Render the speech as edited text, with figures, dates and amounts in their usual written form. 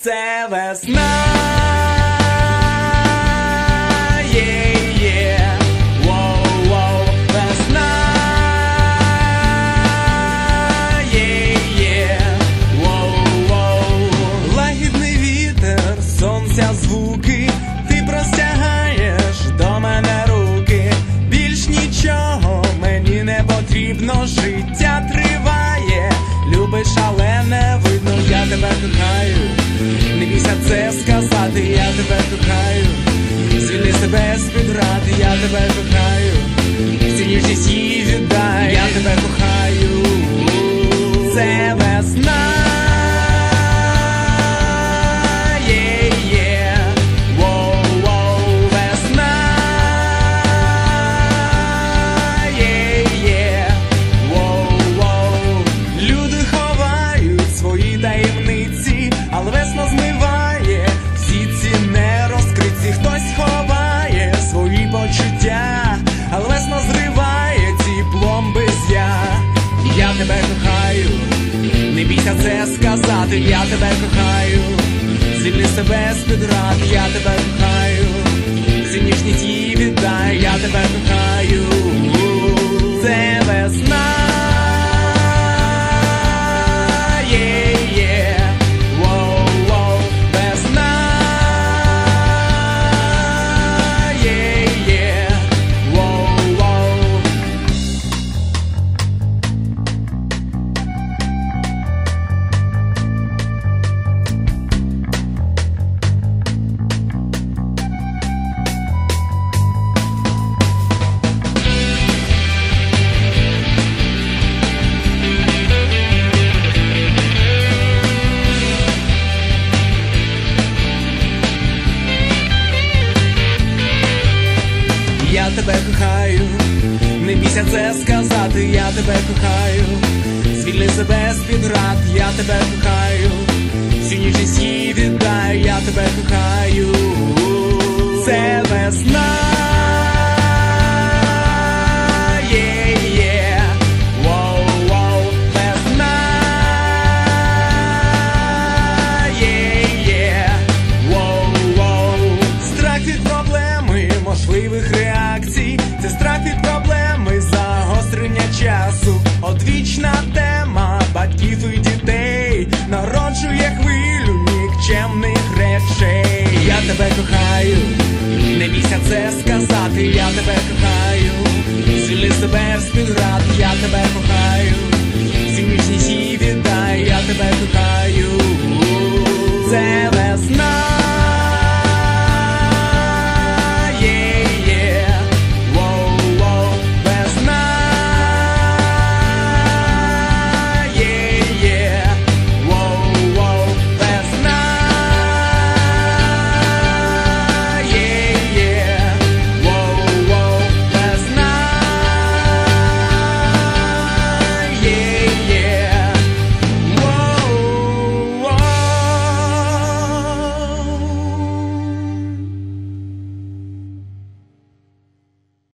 Це весна, воу-воу, весна, воу-воу. Лагідний вітер, сонця звуки, ти простягаєш до мене руки. Більш нічого мені не потрібно, життя триває, любиш, але не видно, я тебе кохаю. Не бійся це сказати, я тебе кохаю. Звільни себе з-під ради, я тебе кохаю. Всю ніжність їй віддай, я тебе кохаю. Це весна, воу-воу, весна, воу-воу. Люди ховають свої таємниці, але весна змиває всі ці нерозкриті. Хтось ховає свої почуття, але весна зриває ці пломби з я тебе кохаю, не бійся це сказати, я тебе кохаю. Звільни себе з-під рад, я тебе кохаю. Всю ніжність їй віддай, я тебе кохаю. Це весна, воу-воу, весна, воу-воу. Я тебе кохаю, не бійся це сказати, я тебе кохаю. Звільни себе з-під рад, я тебе кохаю. Всю ніжність їй віддай, я тебе кохаю. Це весна, воу-воу, весна, воу-воу. Страх від проблеми, можливих реакцій, це страх від проблеми, загострення часу. Одвічна тема батьків і дітей народжує хвилю нікчемних речей. Я тебе кохаю, не бійся це сказати, я тебе кохаю. Звільни себе з-під рад, я тебе кохаю. Всю ніжність їй віддай, я тебе кохаю.